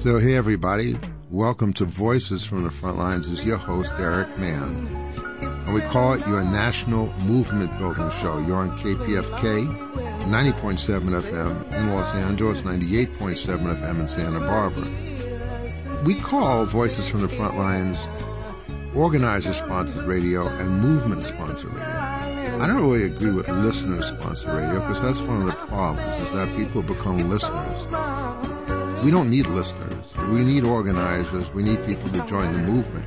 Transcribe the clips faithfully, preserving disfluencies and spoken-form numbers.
So, hey everybody, welcome to Voices from the Front Lines. This is your host, Eric Mann. And we call it your National Movement Building Show. You're on K P F K, ninety point seven F M in Los Angeles, ninety-eight point seven F M in Santa Barbara. We call Voices from the Front Lines organizer-sponsored radio and movement-sponsored radio. I don't really agree with listener-sponsored radio because that's one of the problems, is that people become listeners. We don't need listeners. We need organizers. We need people to join the movement.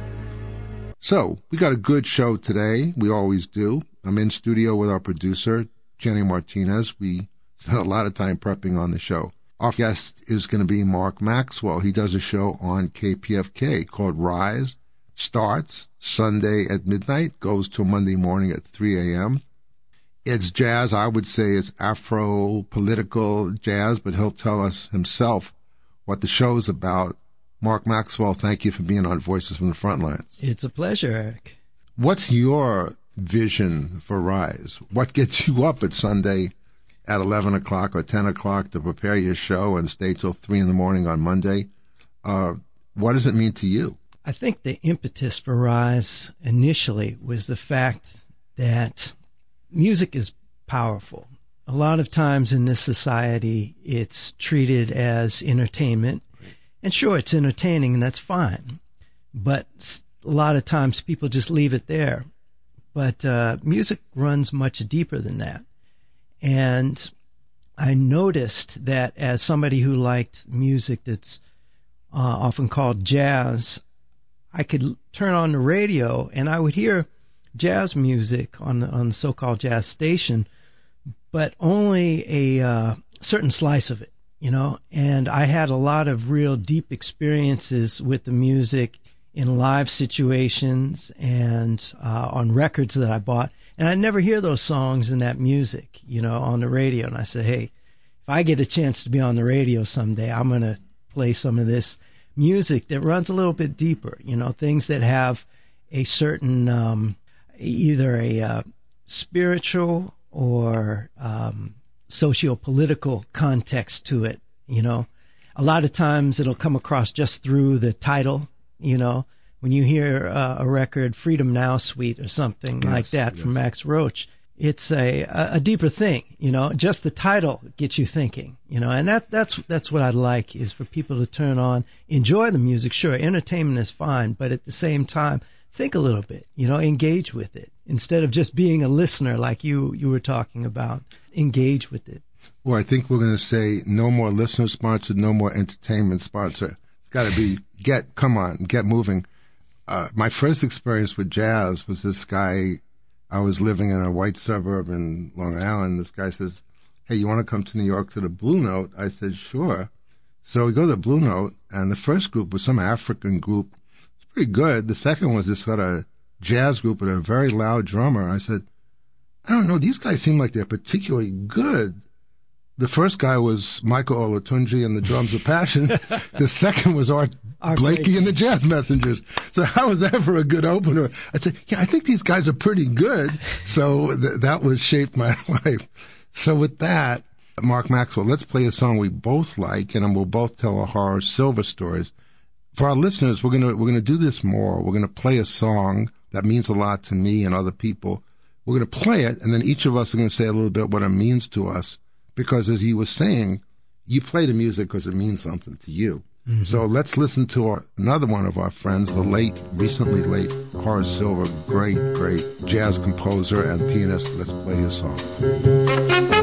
So, we got a good show today. We always do. I'm in studio with our producer, Jenny Martinez. We spent a lot of time prepping on the show. Our guest is going to be Mark Maxwell. He does a show on K P F K called Rise. Starts Sunday at midnight, goes till Monday morning at three a.m. It's jazz. I would say it's Afro-political jazz, but he'll tell us himself what the show's about. Mark Maxwell, thank you for being on Voices from the Front Lines. It's a pleasure, Eric. What's your vision for Rise? What gets you up at Sunday at eleven o'clock or ten o'clock to prepare your show and stay till three in the morning on Monday? Uh, what does it mean to you? I think the impetus for Rise initially was the fact that music is powerful. A lot of times in this society, it's treated as entertainment. And sure, it's entertaining, and that's fine. But a lot of times people just leave it there. But uh, music runs much deeper than that. And I noticed that as somebody who liked music that's uh, often called jazz, I could turn on the radio and I would hear jazz music on the, on the so-called jazz station, but only a uh, certain slice of it, you know. And I had a lot of real deep experiences with the music in live situations and uh, on records that I bought. And I never hear those songs and that music, you know, on the radio. And I said, hey, if I get a chance to be on the radio someday, I'm going to play some of this music that runs a little bit deeper, you know, things that have a certain um, either a uh, spiritual or um, socio-political context to it, you know. A lot of times it'll come across just through the title, you know. When you hear uh, a record, Freedom Now Suite or something yes, like that yes. from Max Roach, it's a, a deeper thing, you know. Just the title gets you thinking, you know. And that that's that's what I'd like, is for people to turn on, enjoy the music. Sure, entertainment is fine, but at the same time, think a little bit, you know, engage with it. Instead of just being a listener like you, you were talking about, engage with it. Well, I think we're going to say no more listener-sponsored, no more entertainment-sponsored. It's got to be, get, come on, get moving. Uh, my first experience with jazz was this guy. I was living in a white suburb in Long Island. This guy says, hey, you want to come to New York to the Blue Note? I said, sure. So we go to the Blue Note, and the first group was some African group. It's pretty good. The second was this sort of jazz group with a very loud drummer. I said, I don't know, these guys seem like they're particularly good. The first guy was Michael Olatunji and the Drums of Passion. The second was Art, Art Blakey, Blakey and the Jazz Messengers. So how was that for a good opener? I said, yeah, I think these guys are pretty good. So th- that was shaped my life. So with that, Mark Maxwell, let's play a song we both like, and we'll both tell our Horace Silver stories. For our listeners, we're gonna we're gonna do this more. We're gonna play a song that means a lot to me and other people. We're gonna play it, and then each of us are gonna say a little bit what it means to us. Because as he was saying, you play the music because it means something to you. Mm-hmm. So let's listen to our, another one of our friends, the late, recently late Horace Silver, great, great jazz composer and pianist. Let's play his song.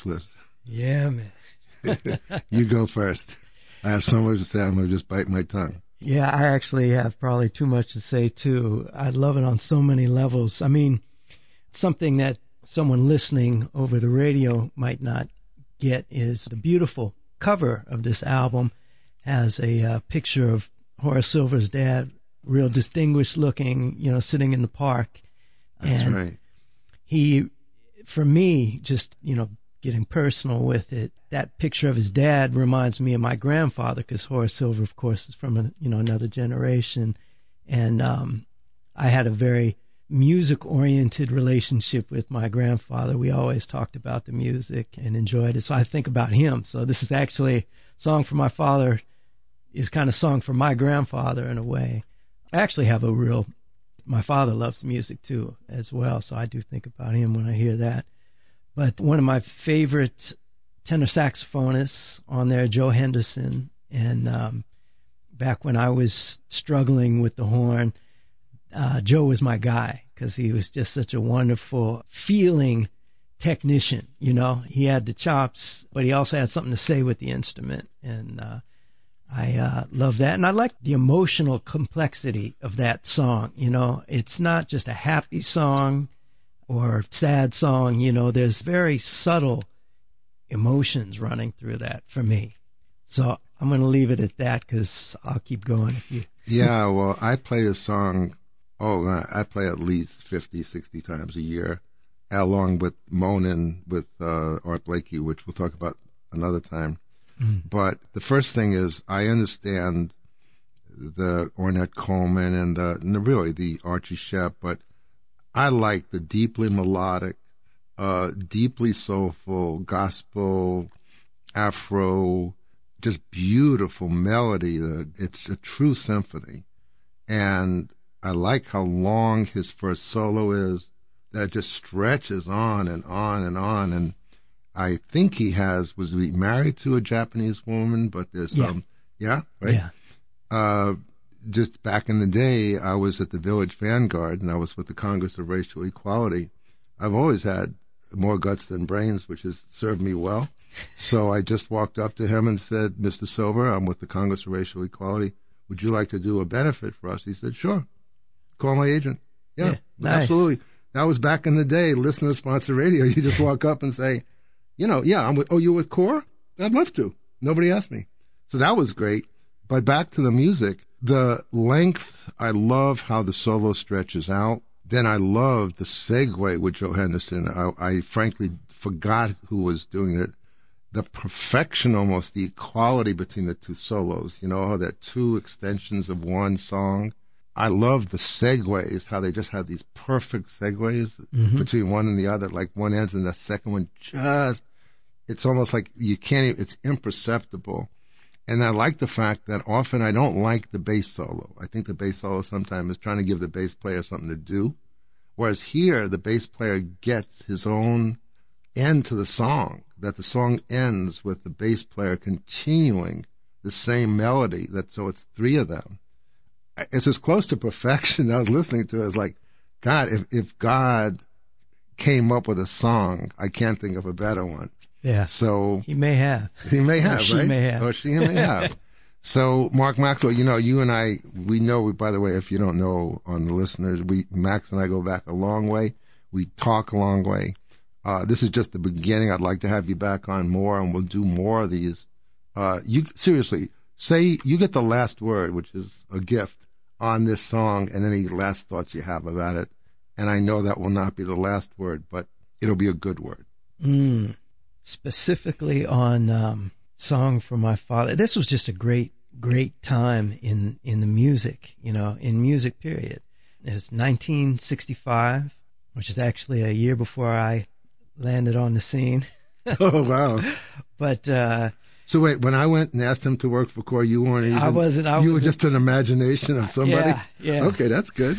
wish list. Yeah, man. You go first. I have so much to say, I'm going to just bite my tongue. Yeah, I actually have probably too much to say, too. I love it on so many levels. I mean, something that someone listening over the radio might not get is the beautiful cover of this album has a uh, picture of Horace Silver's dad, real distinguished looking, you know, sitting in the park. That's and right. He, for me, just, you know, getting personal with it, that picture of his dad reminds me of my grandfather, because Horace Silver, of course, is from a, you know another generation, and um, I had a very music-oriented relationship with my grandfather. We always talked about the music and enjoyed it, so I think about him. So this is actually a song for my father, is kind of song for my grandfather in a way. I actually have a real, my father loves music too as well, so I do think about him when I hear that. But one of my favorite tenor saxophonists on there, Joe Henderson, and um, back when I was struggling with the horn, uh, Joe was my guy, because he was just such a wonderful feeling technician. You know, he had the chops, but he also had something to say with the instrument, and uh, I uh, love that. And I like the emotional complexity of that song. You know, it's not just a happy song or sad song, you know, there's very subtle emotions running through that for me. So I'm going to leave it at that, because I'll keep going if you... Yeah, well, I play a song, oh, I play at least fifty, sixty times a year, along with Moanin' with uh, Art Blakey, which we'll talk about another time. Mm. But the first thing is, I understand the Ornette Coleman and the, and really the Archie Shepp, but I like the deeply melodic, uh, deeply soulful, gospel, Afro, just beautiful melody. It's a true symphony. And I like how long his first solo is. That just stretches on and on and on. And I think he has, was he married to a Japanese woman? But there's yeah. some, yeah, right? Yeah. Uh, Just back in the day, I was at the Village Vanguard, and I was with the Congress of Racial Equality. I've always had more guts than brains, which has served me well. So I just walked up to him and said, Mister Silver, I'm with the Congress of Racial Equality. Would you like to do a benefit for us? He said, sure. Call my agent. Yeah, yeah nice. Absolutely. That was back in the day, listener-sponsored radio. You just walk up and say, you know, yeah, I'm with, oh, you're with CORE? I'd love to. Nobody asked me. So that was great. But back to the music. The length, I love how the solo stretches out. Then I love the segue with Joe Henderson. I, I frankly forgot who was doing it. The perfection, almost the equality between the two solos. You know, how they're two extensions of one song. I love the segues, how they just have these perfect segues mm-hmm. between one and the other. Like one ends and the second one just, it's almost like you can't even, it's imperceptible. And I like the fact that often I don't like the bass solo. I think the bass solo sometimes is trying to give the bass player something to do. Whereas here, the bass player gets his own end to the song, that the song ends with the bass player continuing the same melody. That so it's three of them. It's as close to perfection. I was listening to it. I was like, God, if, if God came up with a song, I can't think of a better one. Yeah. So he may have. He may have, or she right? May have. Or she may have. So Mark Maxwell, you know, you and I, we know, by the way, if you don't know on the listeners, we, Max and I go back a long way. We talk a long way. Uh, this is just the beginning. I'd like to have you back on more, and we'll do more of these. Uh, you seriously, say you get the last word, which is a gift, on this song, and any last thoughts you have about it. And I know that will not be the last word, but it'll be a good word. Mm. Specifically on um, Song for My Father. This was just a great, great time in, in the music, you know, in music, period. It was nineteen sixty-five, which is actually a year before I landed on the scene. Oh, wow. But, uh, so wait, when I went and asked him to work for CORE, you weren't even, I wasn't, I you was were just an imagination of somebody? Yeah, yeah. Okay, that's good.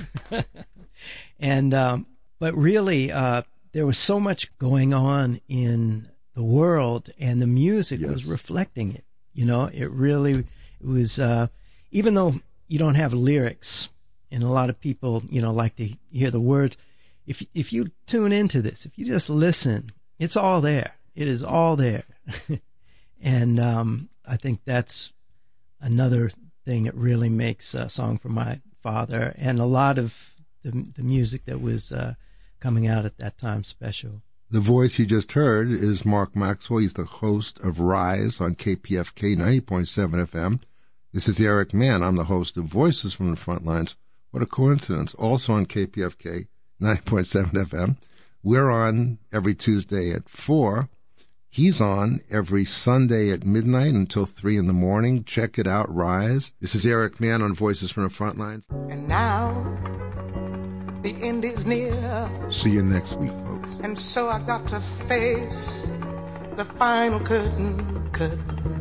And, um, but really, uh, there was so much going on in the world, and the music yes. was reflecting it. You know, it really it was, uh, even though you don't have lyrics, and a lot of people, you know, like to hear the words, if if you tune into this, if you just listen, it's all there. It is all there. And um, I think that's another thing that really makes a Song for My Father and a lot of the, the music that was uh, coming out at that time special. The voice you just heard is Mark Maxwell. He's the host of Rise on K P F K ninety point seven F M. This is Eric Mann. I'm the host of Voices from the Front Lines. What a coincidence. Also on K P F K ninety point seven F M. We're on every Tuesday at four. He's on every Sunday at midnight until three in the morning. Check it out, Rise. This is Eric Mann on Voices from the Front Lines. And now the end is near. See you next week, folks. And so I got to face the final curtain, curtain.